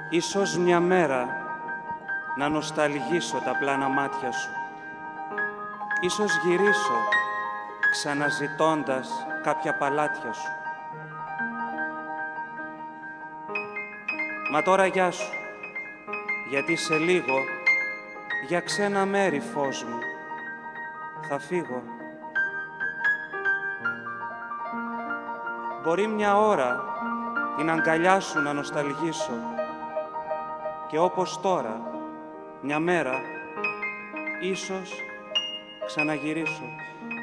Ίσως μια μέρα να νοσταλγήσω τα πλάνα μάτια σου. Ίσως γυρίσω ξαναζητώντας κάποια παλάτια σου. Μα τώρα γεια σου, γιατί σε λίγο για ξένα μέρη, φως μου, θα φύγω. Μπορεί μια ώρα την αγκαλιά σου να νοσταλγήσω και όπως τώρα, μια μέρα, ίσως ξαναγυρίσω.